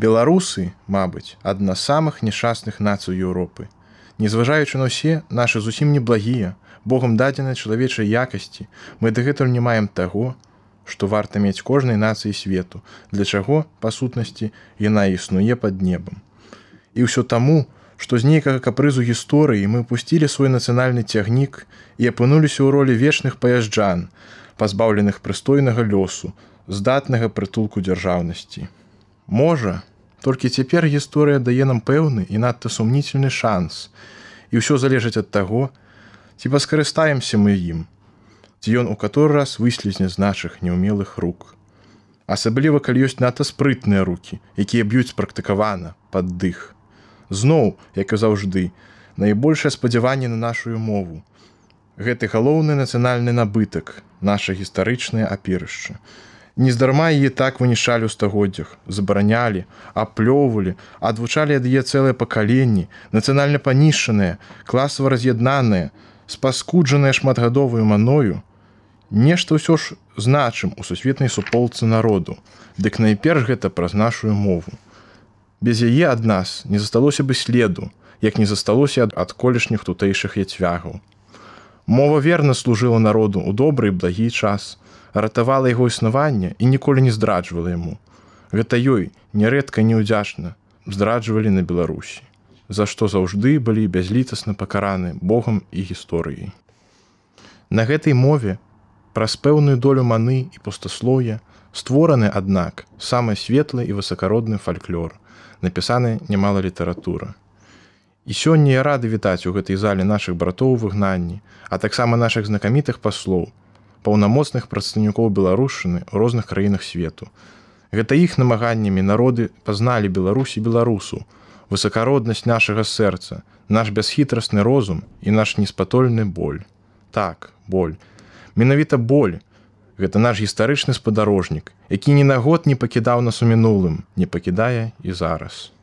Беларусы, мабыць, адна з самых няшчасных нацый Еўропы. Незважаючы на ўсе нашы зусім неблагія, Богам дадзеныя чалавечай якасці, мы дагэтуль не маем таго, што варта мець кожнай нацыі свету, для чаго, па сутнасці, яна існуе пад небам. І ўсё таму, што з нейкага капрызу гісторыі мы пусцілі свой нацыянальны цягнік і апынуліся ў ролі вечных паязджан, пазбаўленых прыстойнага лёсу, здатнага прытулку дзяржаўнасці. Можа, толькі цяпер гісторыя дае нам пэўны і надта сумнительны шанс, і ўсё залежыць ад таго, ці паскарыстаемся мы ім, ці ён у каторы раз выслізне з нашых неўмелых рук. Асабліва, калі ёсць надта спрытныя рукі, якія б'юць спрактыкавана, пад дых. Зноў, як і заўжды, найбольшае спадзяванне на нашую мову. Гэты галоўны нацыянальны набытак, наша гістарычнае апірышча. Нездарма яе так вынішчалі ў стагоддзях, забаранялі, аплёўвалі, адвучалі ад яе цэлыя пакаленні, нацыянальна панішчаныя, класава раз'яднаныя, спаскуджаныя шматгадоваю маною, нешта ўсё ж значым у сусветнай суполцы народу, дык найперш гэта праз нашую мову. Без яе ад нас не засталося бы следу, як не засталося ад колішніх тутэйшых яцвягаў. Мова верна служыла народу ў добры і благі час, ратавала яго існаванне і ніколі не здраджвала яму. Гэта ёй, нярэдка неўдзячна, здраджвалі на Беларусі, за што заўжды былі бязлітасна пакараны Богам і гісторыяй. На гэтай мове, праз пэўную долю маны і пустаслоўя, створаны, аднак, самы светлы і высакародны фальклор, напісаны нямала літаратура. І сёння я рады вітаць у гэтай зале нашых братоў у выгнанні, а таксама нашых знакамітых паслоў, паўнамоцных прадстаўнікоў беларушчыны ў розных краінах свету. Гэта іх намаганнямі народы пазналі Беларусь і беларусу, высакароднасць нашага сэрца, наш бясхітрасны розум і наш неспатольны боль. Так, боль. Менавіта боль. Гэта наш гістарычны спадарожнік, які ні на год не пакідаў нас у мінулым, не пакідае і зараз.